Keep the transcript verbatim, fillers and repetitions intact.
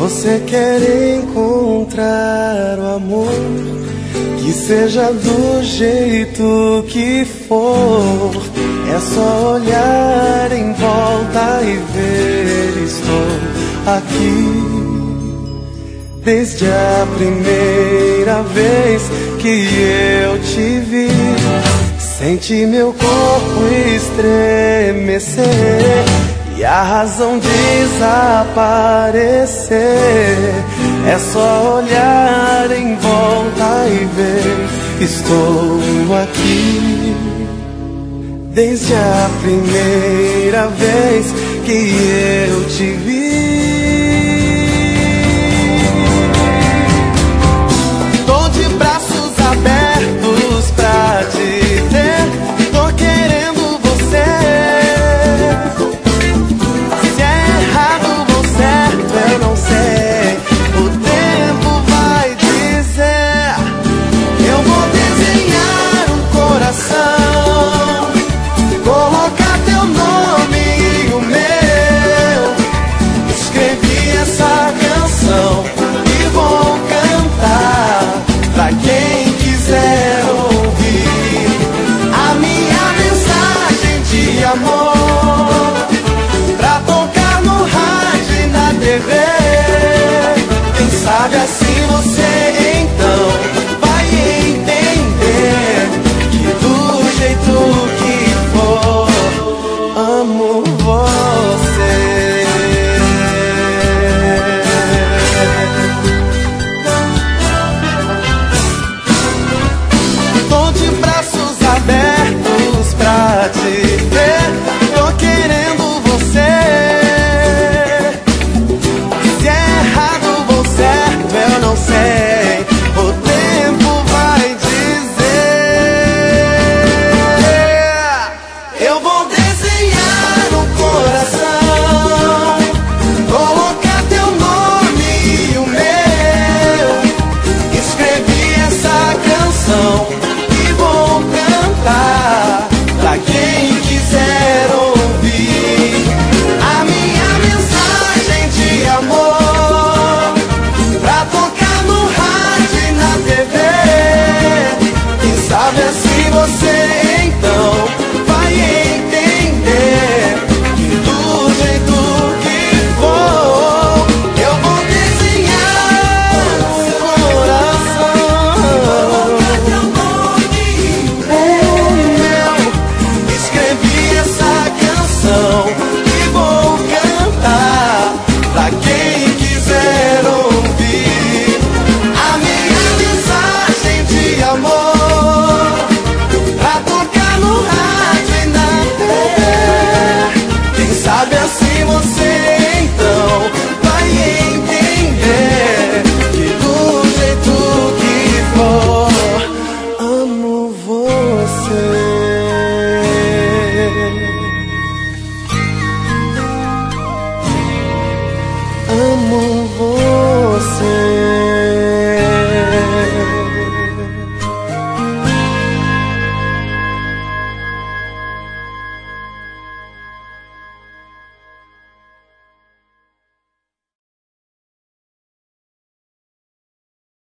você quer encontrar o amor, que seja do jeito que for, é só olhar em volta e ver, estou aqui. Desde a primeira vez que eu te vi, senti meu corpo estremecer e a razão desaparecer. É só olhar em volta e ver, estou aqui. Desde a primeira vez que eu te vi,